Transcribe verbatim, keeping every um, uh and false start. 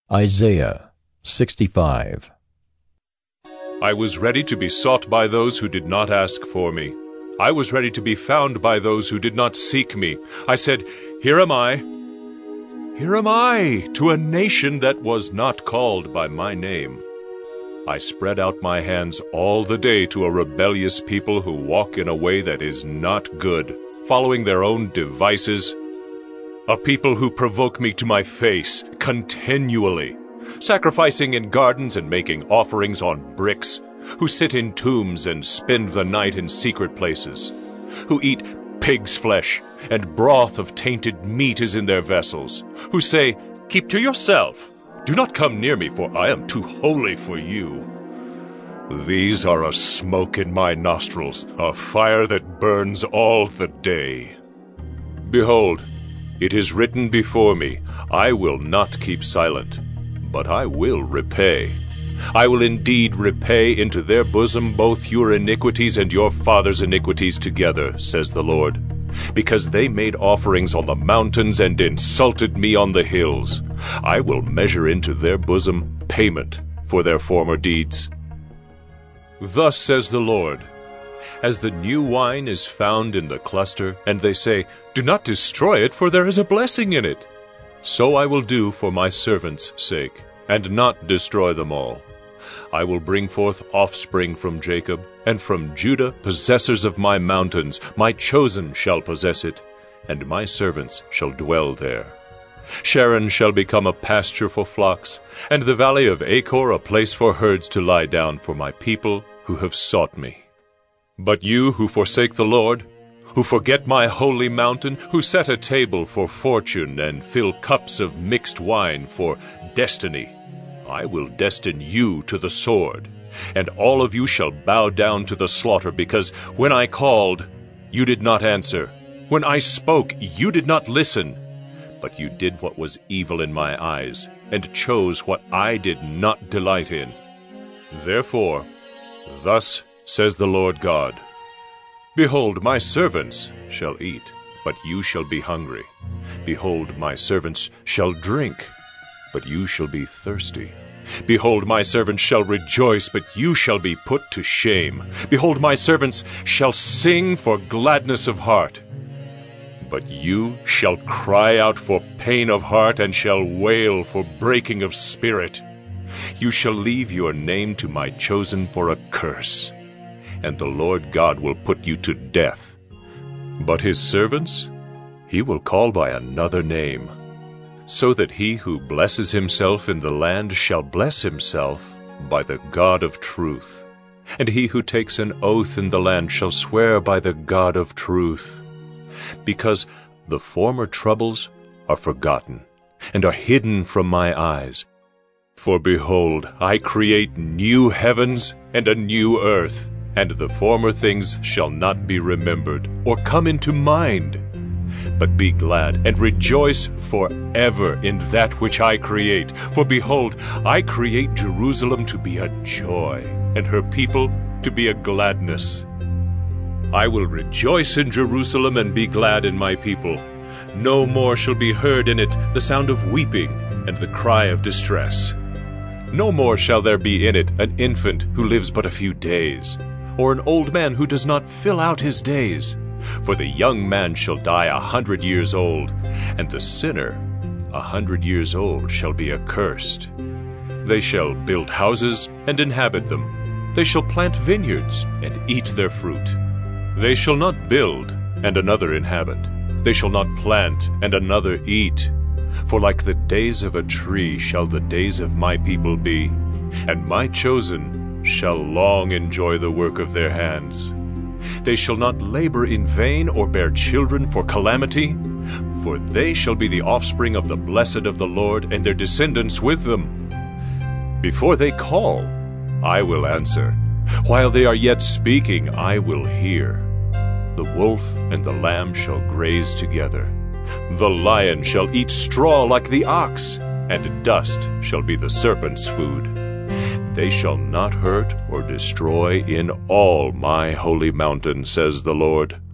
Isaiah sixty-five. I was ready to be sought by those who did not ask for me. I was ready to be found by those who did not seek me. I said, Here am I. Here am I, to a nation that was not called by my name. I spread out my hands all the day to a rebellious people who walk in a way that is not good, following their own devices. A people who provoke me to my face continually, sacrificing in gardens and making offerings on bricks, who sit in tombs and spend the night in secret places, who eat pig's flesh, and broth of tainted meat is in their vessels, who say, Keep to yourself, do not come near me, for I am too holy for you. These are a smoke in my nostrils, a fire that burns all the day. Behold, it is written before me, I will not keep silent, but I will repay. I will indeed repay into their bosom both your iniquities and your fathers' iniquities together, says the Lord, because they made offerings on the mountains and insulted me on the hills. I will measure into their bosom payment for their former deeds. Thus says the Lord, as the new wine is found in the cluster, and they say, Do not destroy it, for there is a blessing in it. So I will do for my servants' sake, and not destroy them all. I will bring forth offspring from Jacob, and from Judah possessors of my mountains. My chosen shall possess it, and my servants shall dwell there. Sharon shall become a pasture for flocks, and the valley of Achor a place for herds to lie down for my people who have sought me. But you who forsake the Lord, who forget my holy mountain, who set a table for fortune and fill cups of mixed wine for destiny, I will destine you to the sword, and all of you shall bow down to the slaughter, because when I called, you did not answer. When I spoke, you did not listen. But you did what was evil in my eyes, and chose what I did not delight in. Therefore, thus says the Lord God, Behold, my servants shall eat, but you shall be hungry. Behold, my servants shall drink, but you shall be thirsty. Behold, my servants shall rejoice, but you shall be put to shame. Behold, my servants shall sing for gladness of heart. But you shall cry out for pain of heart, and shall wail for breaking of spirit. You shall leave your name to my chosen for a curse, and the Lord God will put you to death. But his servants he will call by another name, so that he who blesses himself in the land shall bless himself by the God of truth. And he who takes an oath in the land shall swear by the God of truth. Because the former troubles are forgotten, and are hidden from my eyes. For behold, I create new heavens and a new earth, and the former things shall not be remembered, or come into mind. But be glad and rejoice forever in that which I create. For behold, I create Jerusalem to be a joy, and her people to be a gladness. I will rejoice in Jerusalem and be glad in my people. No more shall be heard in it the sound of weeping and the cry of distress. No more shall there be in it an infant who lives but a few days, or an old man who does not fill out his days. For the young man shall die a hundred years old, and the sinner a hundred years old shall be accursed. They shall build houses and inhabit them. They shall plant vineyards and eat their fruit. They shall not build and another inhabit. They shall not plant and another eat. For like the days of a tree shall the days of my people be, and my chosen shall long enjoy the work of their hands. They shall not labor in vain or bear children for calamity, for they shall be the offspring of the blessed of the Lord, and their descendants with them. Before they call, I will answer. While they are yet speaking, I will hear. The wolf and the lamb shall graze together. The lion shall eat straw like the ox, and dust shall be the serpent's food. They shall not hurt or destroy in all my holy mountain, says the Lord.